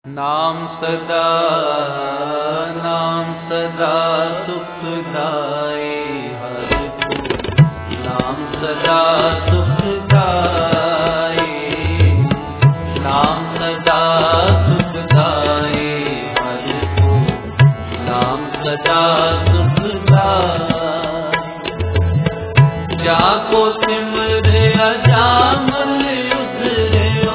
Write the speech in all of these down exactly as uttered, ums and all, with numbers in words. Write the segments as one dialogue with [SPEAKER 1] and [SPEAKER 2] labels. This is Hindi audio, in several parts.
[SPEAKER 1] नाम सदा नाम सदा सुखदाई हर को, नाम सदा सुखदाई, नाम सदा सुखदाई हर को, नाम सदा सुखदाई। जाको सिमरे अजामल उतरियो,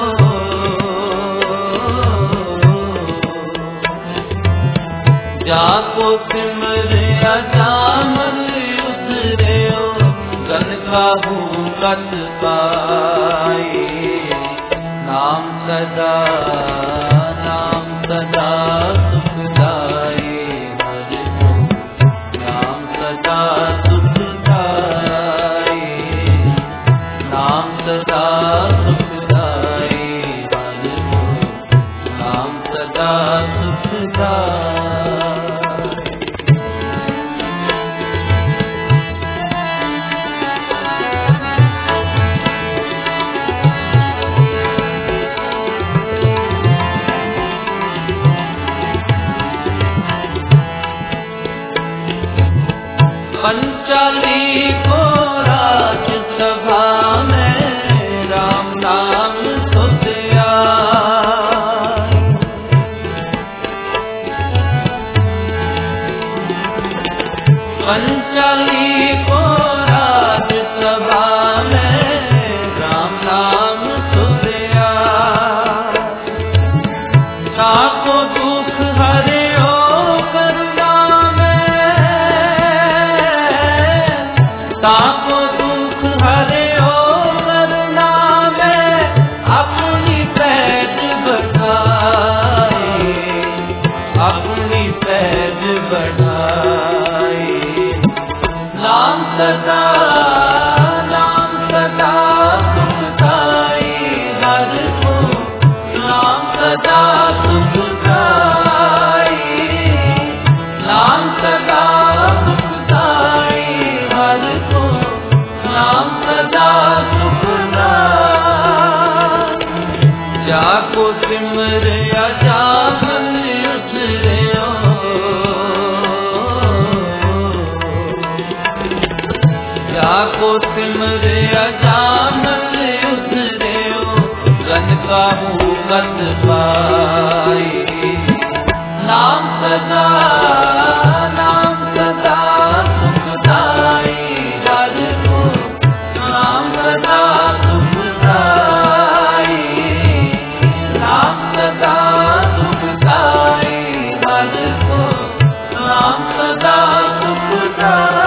[SPEAKER 1] जाको सिमरे अजामल उतरियो, गन काहू कत पाई। नाम सदा नाम सदा सुखदाई हर को, नाम सदा सुखदाई, नाम सदा सुखदाई हर को, नाम सदा सुखदाई। पंचाली को राज सभा में राम नाम सुधिया, पंचाली को राज सभा में राम नाम सुधिया। ताको दुख हरे ताको दुख हरे ओ करुणा में, अपनी पैज बढ़ाई, अपनी पैज बढ़ाई। नाम सदा नाम सदा सुखदाई हर को, नाम सदा सुखदाई, नाम सदा सुखदाई हर को, नाम सदा सुखदाई। जाको सिमरे अजामल उतरियो, जाको सिमरे अजामल उतरियो, गन काहू कत पाई। नाम सदा नाम सदा सुखदाई हर को, नाम सदा सुखदाई, नाम सदा सुखदाई हर को, नाम सदा सुखदाई।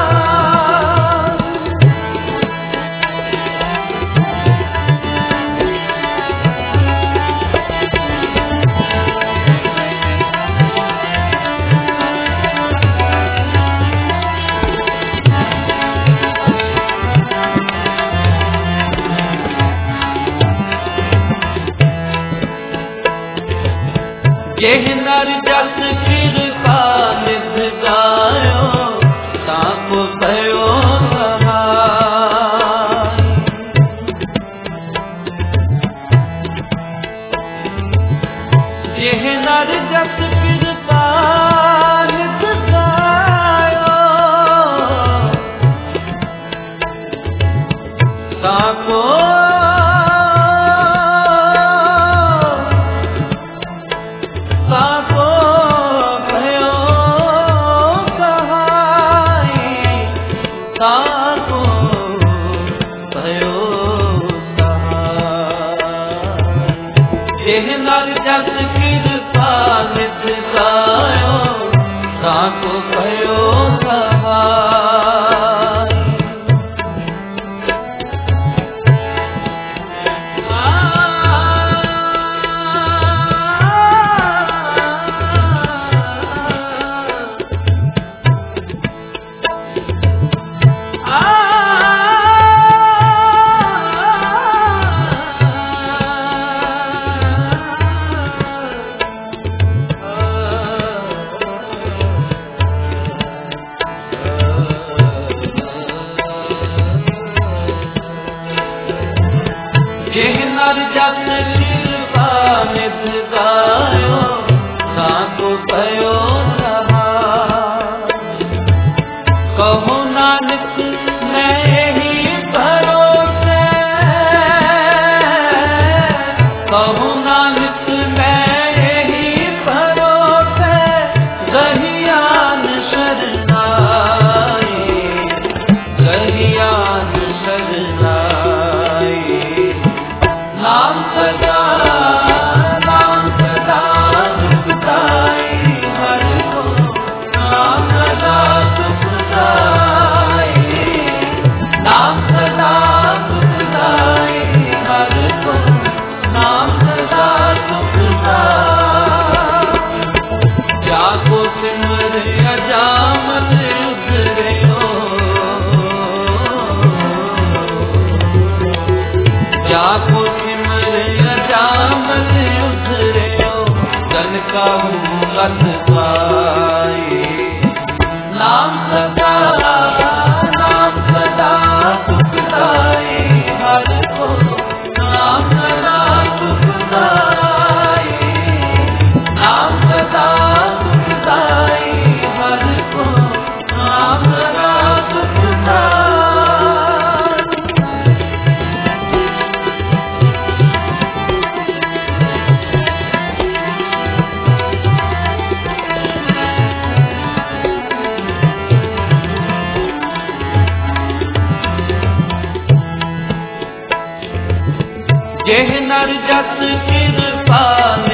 [SPEAKER 1] यह नर जस कृपा निध गायो, ताको भयो सहाय। यह नर जस कृपा निध गायो, ताको ताको भयो सहाय, ताको भयो सहाय। यह नर जस कृपा निध गायो, ताको भयो सहाय। भयो कहो नानक मैं ही भरोसे कहो नानक मैं ही भरोसे गहियान शरनाई गहियान शरनाई नाम सदा नाम सदा सुखदाई हर को नाम सदा सुखदाई नाम सदा सुखदाई हर को नाम सदा सुखदाई जाको सिमर अजामत उतरे हो जाको सिमर अजामत उतरे हो जन का लत पाए नाम सदा नाम सदा सुखदाई हर को नाम सदा सुखदाई नाम सदा सुखदाई हर को नाम सदा सुखदाई जेह नर जस कृपा